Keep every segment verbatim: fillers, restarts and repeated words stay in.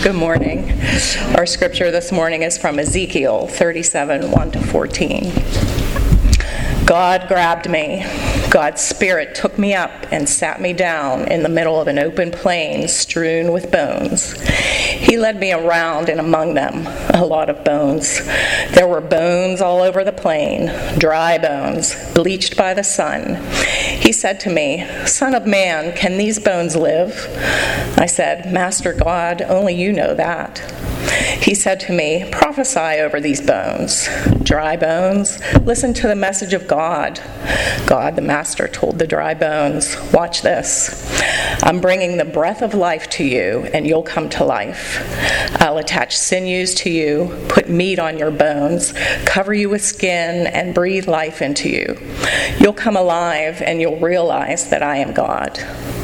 Good morning. Our scripture this morning is from Ezekiel thirty-seven, one to fourteen. God grabbed me. God's Spirit took me up and sat me down in the middle of an open plain strewn with bones. He led me around and among them, a lot of bones. There were bones all over the plain, dry bones, bleached by the sun. He said to me, "Son of man, can these bones live?" I said, "Master God, only you know that." He said to me, "Prophesy over these bones. Dry bones, listen to the message of God." God, the Master, told the dry bones, "Watch this. I'm bringing the breath of life to you, and you'll come to life. I'll attach sinews to you, put meat on your bones, cover you with skin, and breathe life into you. You'll come alive, and you'll realize that I am God."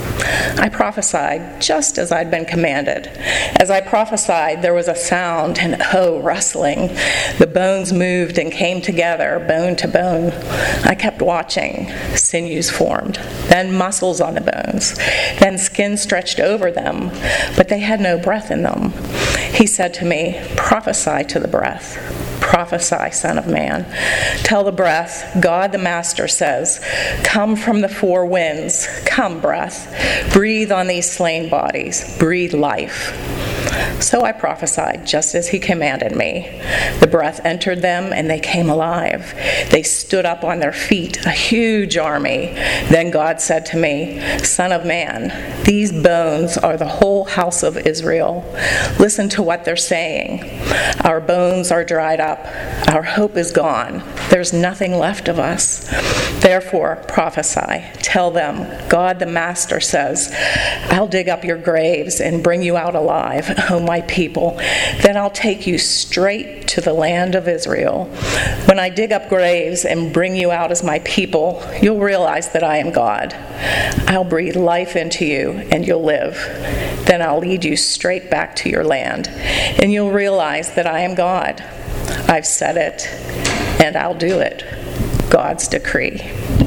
I prophesied just as I'd been commanded. As I prophesied, there was a sound and, oh, rustling. The bones moved and came together, bone to bone. I kept watching. Sinews formed, then muscles on the bones, then skin stretched over them, but they had no breath in them. He said to me, "Prophesy to the breath. Prophesy, Son of Man. Tell the breath, God the Master says, come from the four winds. Come, breath. Breathe on these slain bodies. Breathe life." So I prophesied just as he commanded me. The breath entered them and they came alive. They stood up on their feet, a huge army. Then God said to me, "Son of man, these bones are the whole house of Israel. Listen to what they're saying. Our bones are dried up. Our hope is gone. There's nothing left of us. Therefore, prophesy. Tell them, God the Master says, I'll dig up your graves and bring you out alive, O my people. Then I'll take you straight to the land of Israel. When I dig up graves and bring you out as my people, you'll realize that I am God. I'll breathe life into you and you'll live. Then I'll lead you straight back to your land, and you'll realize that I am God. I've said it, and I'll do it. God's decree."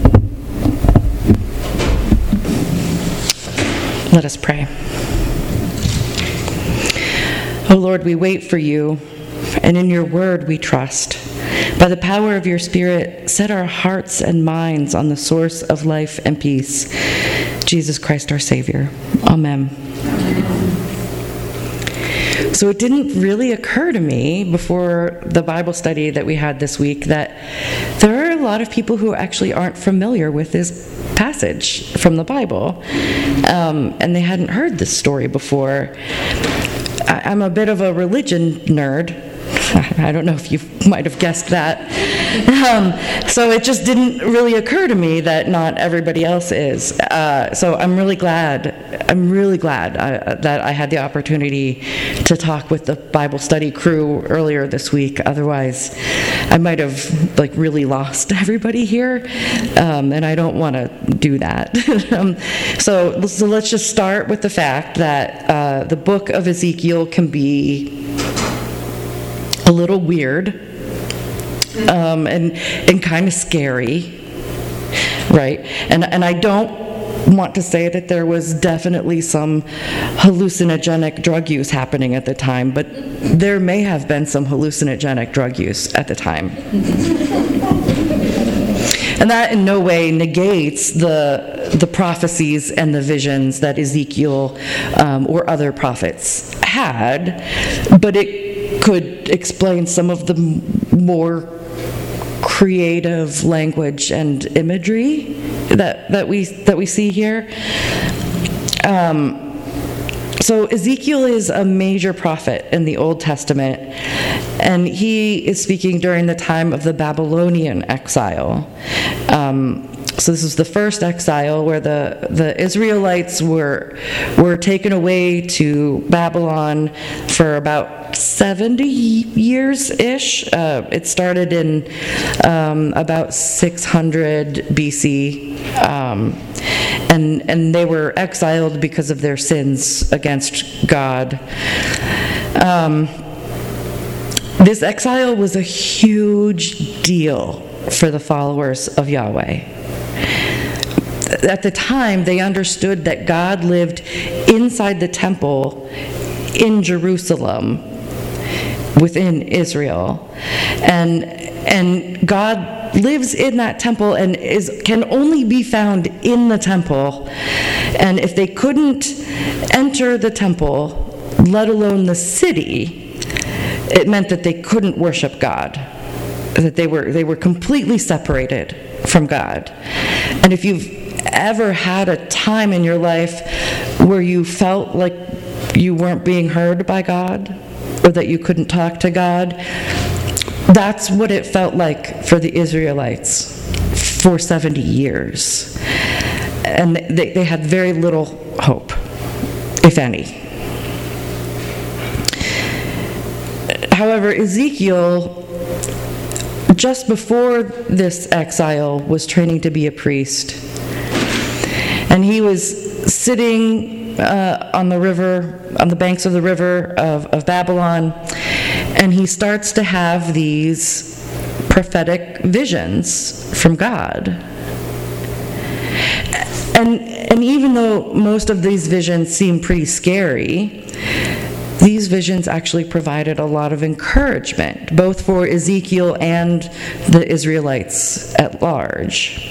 Let us pray. O Lord, we wait for you, and in your word we trust. By the power of your Spirit, set our hearts and minds on the source of life and peace, Jesus Christ our Savior. Amen. So it didn't really occur to me before the Bible study that we had this week that there are a lot of people who actually aren't familiar with this passage from the Bible, um, and they hadn't heard this story before. I, I'm a bit of a religion nerd. I don't know if you might have guessed that. Um, so it just didn't really occur to me that not everybody else is. Uh, so I'm really glad, I'm really glad I, that I had the opportunity to talk with the Bible study crew earlier this week. Otherwise, I might have like really lost everybody here, um, and I don't want to do that. um, so, so let's just start with the fact that uh, the book of Ezekiel can be a little weird, um, and and kind of scary, right? And and I don't want to say that there was definitely some hallucinogenic drug use happening at the time, but there may have been some hallucinogenic drug use at the time. And that in no way negates the the prophecies and the visions that Ezekiel um, or other prophets had, but it could explain some of the more creative language and imagery that that we that we see here. Um, so Ezekiel is a major prophet in the Old Testament, and he is speaking during the time of the Babylonian exile. Um, So this is the first exile where the, the Israelites were were taken away to Babylon for about seventy years-ish. Uh, it started in um, about six hundred B C, um, and and they were exiled because of their sins against God. Um, this exile was a huge deal for the followers of Yahweh. At the time, they understood that God lived inside the temple in Jerusalem, within Israel. And, and God lives in that temple and is can only be found in the temple. And if they couldn't enter the temple, let alone the city, it meant that they couldn't worship God, that they were they were completely separated from God. And if you've ever had a time in your life where you felt like you weren't being heard by God, or that you couldn't talk to God, that's what it felt like for the Israelites for seventy years. And they, they had very little hope, if any. However, Ezekiel, just before this exile, was training to be a priest. And he was sitting uh, on the river, on the banks of the river of, of Babylon, and he starts to have these prophetic visions from God. And, and even though most of these visions seem pretty scary, these visions actually provided a lot of encouragement, both for Ezekiel and the Israelites at large.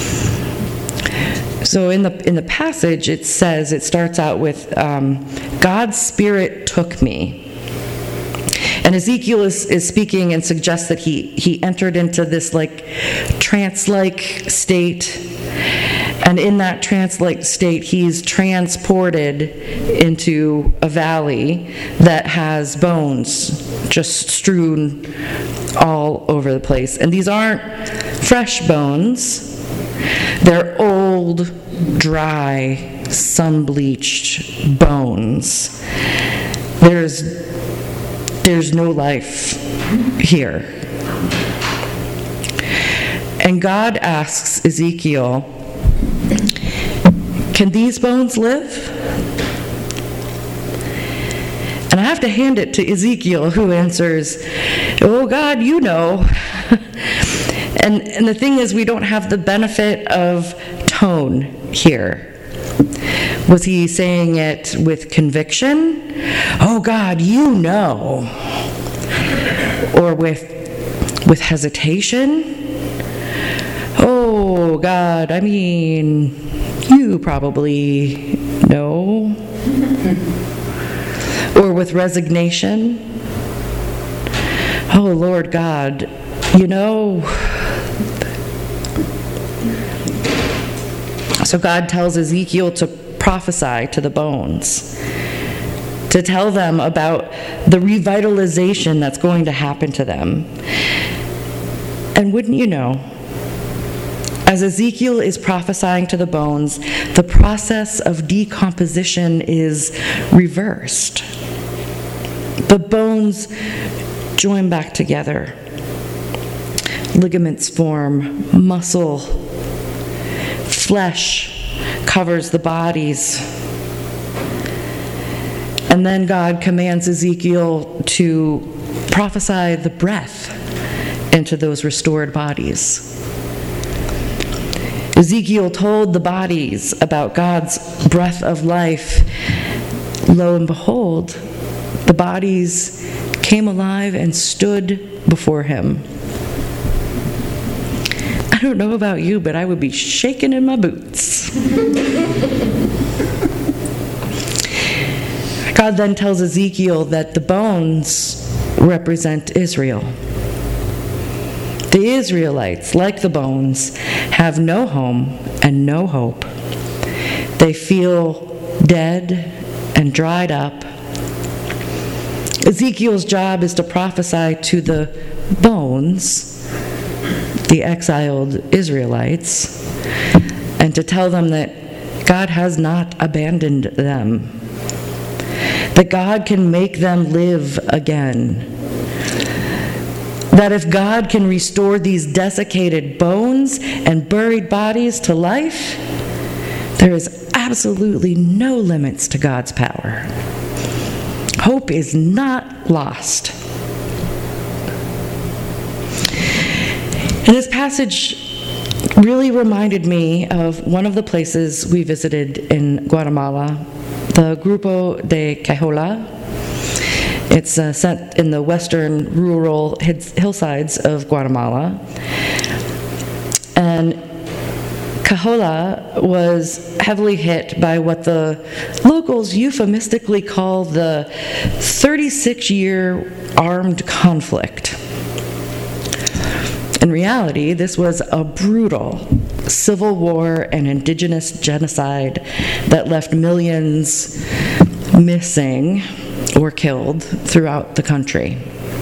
So in the in the passage, it says, it starts out with, um, God's Spirit took me. And Ezekiel is, is speaking and suggests that he, he entered into this like trance-like state. And in that trance-like state, he's transported into a valley that has bones just strewn all over the place. And these aren't fresh bones. They're old, dry, sun-bleached bones. There's, there's no life here. And God asks Ezekiel, can these bones live? And I have to hand it to Ezekiel, who answers, oh God, you know. and, and the thing is, we don't have the benefit of tone here. Was he saying it with conviction? Oh God, you know. Or with, with hesitation? Oh God, I mean, you probably know. Or with resignation. Oh Lord God, you know. So God tells Ezekiel to prophesy to the bones, to tell them about the revitalization that's going to happen to them. And wouldn't you know, as Ezekiel is prophesying to the bones, the process of decomposition is reversed. The bones join back together. Ligaments form, muscle, flesh covers the bodies. And then God commands Ezekiel to prophesy the breath into those restored bodies. Ezekiel told the bodies about God's breath of life. Lo and behold, the bodies came alive and stood before him. I don't know about you, but I would be shaking in my boots. God then tells Ezekiel that the bones represent Israel. The Israelites, like the bones, have no home and no hope. They feel dead and dried up. Ezekiel's job is to prophesy to the bones, the exiled Israelites, and to tell them that God has not abandoned them, that God can make them live again, that if God can restore these desiccated bones and buried bodies to life, there is absolutely no limits to God's power. Hope is not lost. And this passage really reminded me of one of the places we visited in Guatemala, the Grupo de Cajola. It's uh, set in the western rural hillsides of Guatemala. And Cajola was heavily hit by what the locals euphemistically call the thirty-six-year armed conflict. In reality, this was a brutal civil war and indigenous genocide that left millions missing or killed throughout the country.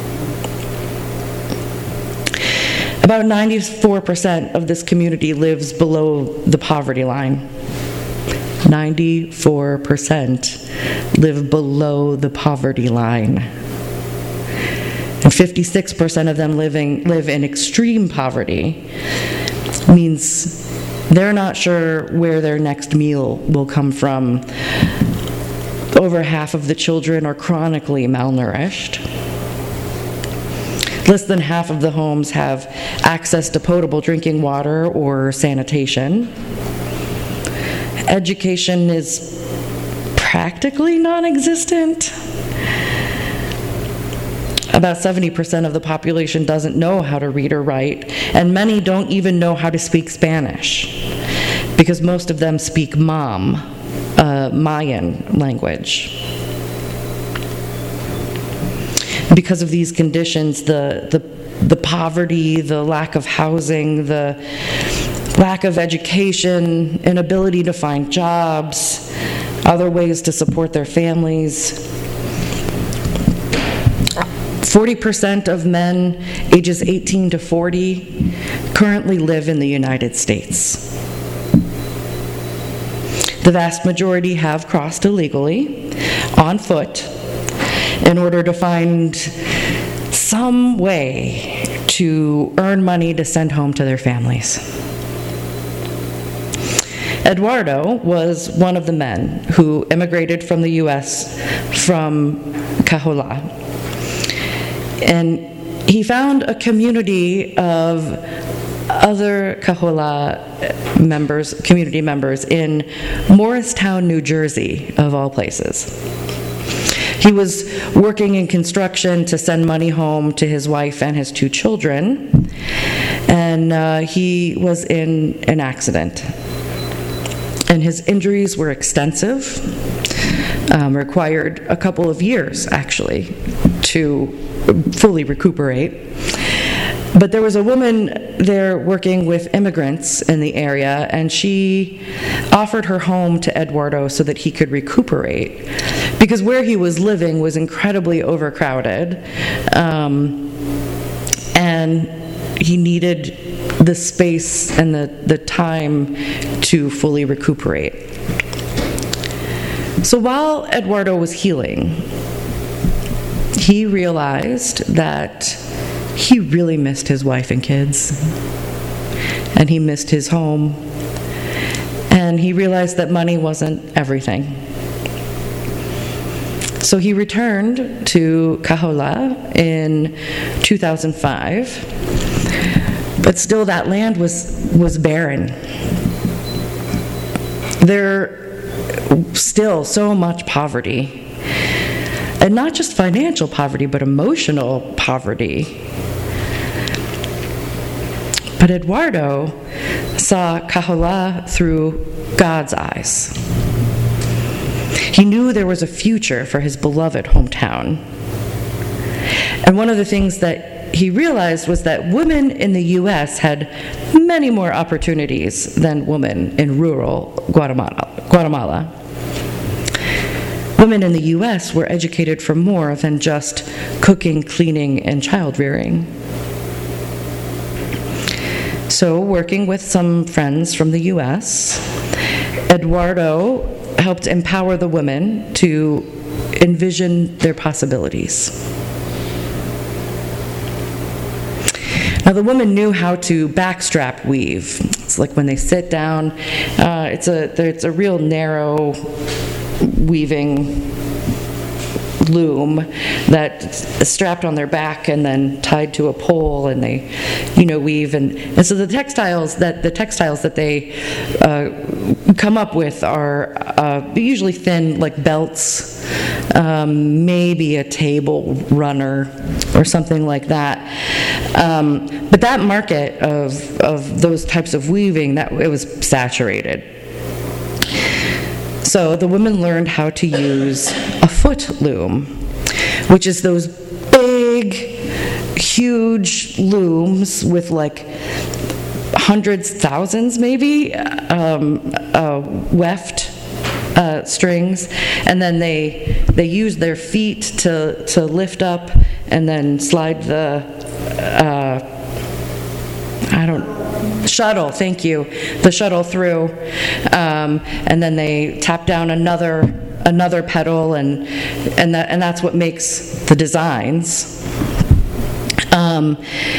About ninety-four percent of this community lives below the poverty line. ninety-four percent live below the poverty line. And fifty-six percent of them living live in extreme poverty. Means they're not sure where their next meal will come from. Over half of the children are chronically malnourished. Less than half of the homes have access to potable drinking water or sanitation. Education is practically non-existent. About seventy percent of the population doesn't know how to read or write, and many don't even know how to speak Spanish, because most of them speak Mam, uh, Mayan language. Because of these conditions, the, the, the poverty, the lack of housing, the lack of education, inability to find jobs, other ways to support their families. forty percent of men ages eighteen to forty currently live in the United States. The vast majority have crossed illegally, on foot, in order to find some way to earn money to send home to their families. Eduardo was one of the men who immigrated from the U S from Cajola. And he found a community of other Cajola members, community members in Morristown, New Jersey, of all places. He was working in construction to send money home to his wife and his two children, and uh, he was in an accident. And his injuries were extensive, um, required a couple of years, actually, to fully recuperate. But there was a woman there working with immigrants in the area, and she offered her home to Eduardo so that he could recuperate, because where he was living was incredibly overcrowded, um, and he needed the space and the, the time to fully recuperate. So while Eduardo was healing, he realized that he really missed his wife and kids, and he missed his home, and he realized that money wasn't everything. So he returned to Cajola in two thousand five, but still that land was, was barren. There still so much poverty. And not just financial poverty, but emotional poverty. But Eduardo saw Cajola through God's eyes. He knew there was a future for his beloved hometown. And one of the things that he realized was that women in the U S had many more opportunities than women in rural Guatemala. Guatemala. Women in the U S were educated for more than just cooking, cleaning, and child rearing. So, working with some friends from the U S, Eduardo helped empower the women to envision their possibilities. Now, the women knew how to backstrap weave. It's like when they sit down, uh, it's a it's a real narrow weaving loom that's strapped on their back and then tied to a pole, and they, you know, weave. And, and so the textiles that the textiles that they uh, come up with are uh, usually thin, like belts, um, maybe a table runner or something like that. Um, but that market of, of those types of weaving, that it was saturated. So the women learned how to use a foot loom, which is those big, huge looms with like hundreds, thousands maybe, um, uh, weft uh, strings, and then they they use their feet to to lift up and then slide the uh, I don't shuttle. Thank you, the shuttle through, um, and then they tap down another another pedal, and and that and that's what makes the designs. Um,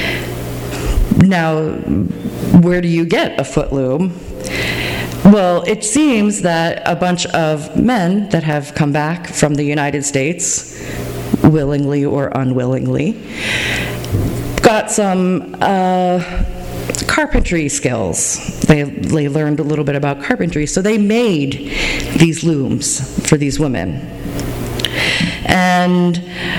now, where do you get a foot loom? Well, it seems that a bunch of men that have come back from the United States, willingly or unwillingly, got some uh, carpentry skills. They, they learned a little bit about carpentry, so they made these looms for these women. And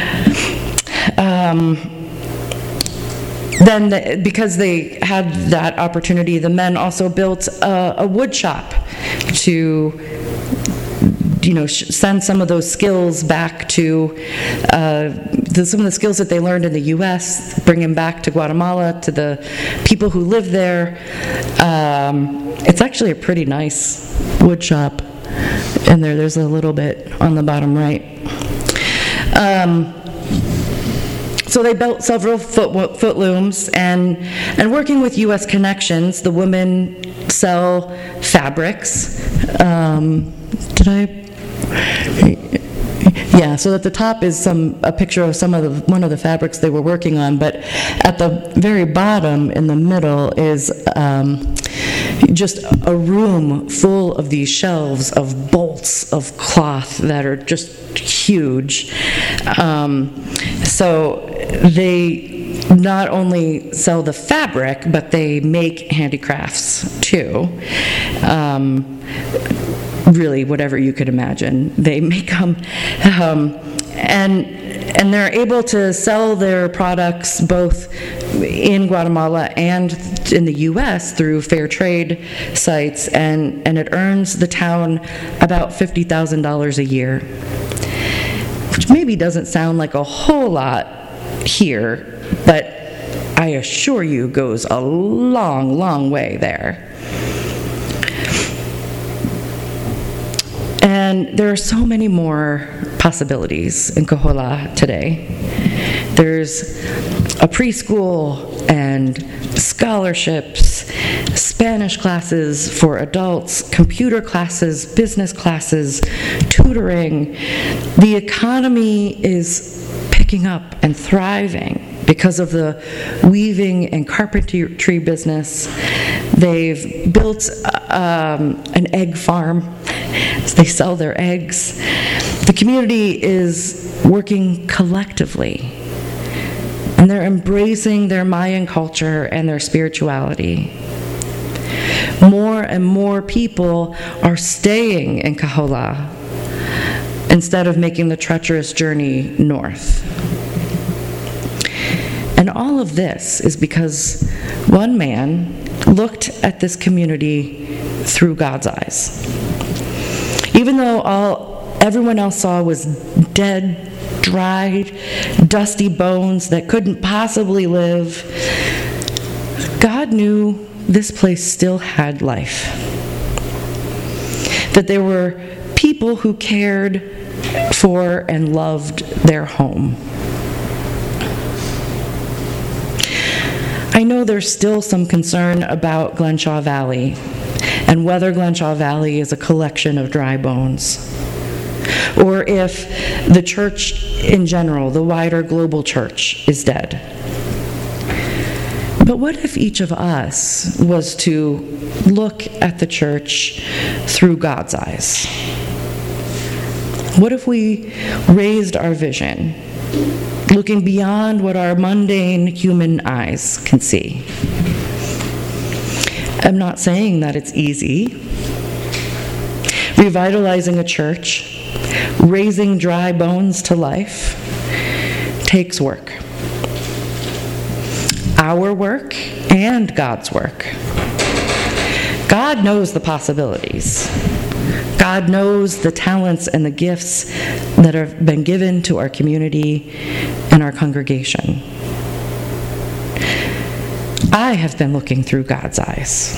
um, Then, the, because they had that opportunity, the men also built a, a wood shop to, you know, sh- send some of those skills back to, uh, the, some of the skills that they learned in the U S, bring them back to Guatemala, to the people who live there. Um, it's actually a pretty nice wood shop. And there, there's a little bit on the bottom right. Um, So they built several foot, foot looms, and, and working with U S Connections, the women sell fabrics. Um, did I? Yeah, so at the top is some a picture of some of the, one of the fabrics they were working on, but at the very bottom in the middle is um, just a room full of these shelves of bolts of cloth that are just huge. Um, so they not only sell the fabric, but they make handicrafts too. Um, really, whatever you could imagine, they make them. Um, and and they're able to sell their products both in Guatemala and in the U S through fair trade sites, and, and it earns the town about fifty thousand dollars a year, which maybe doesn't sound like a whole lot here, but I assure you goes a long, long way there. And there are so many more possibilities in Kohola today. There's a preschool and scholarships, Spanish classes for adults, computer classes, business classes, tutoring. The economy is picking up and thriving because of the weaving and carpentry business. They've built um, an egg farm. They sell their eggs. The community is working collectively, and they're embracing their Mayan culture and their spirituality. More and more people are staying in Kohola instead of making the treacherous journey north. And all of this is because one man looked at this community through God's eyes. Even though all everyone else saw was dead, dried, dusty bones that couldn't possibly live, God knew this place still had life. That there were people who cared for and loved their home. I know there's still some concern about Glenshaw Valley and whether Glenshaw Valley is a collection of dry bones, or if the church in general, the wider global church, is dead. But what if each of us was to look at the church through God's eyes? What if we raised our vision, looking beyond what our mundane human eyes can see? I'm not saying that it's easy. Revitalizing a church, raising dry bones to life, takes work. Our work and God's work. God knows the possibilities. God knows the talents and the gifts that have been given to our community and our congregation. I have been looking through God's eyes.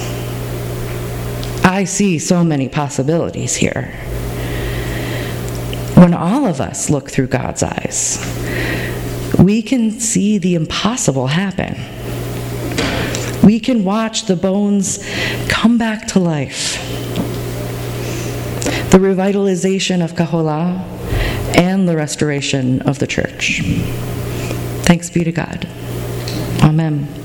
I see so many possibilities here. When all of us look through God's eyes, we can see the impossible happen. We can watch the bones come back to life. The revitalization of Kaho'ula and the restoration of the church. Thanks be to God. Amen.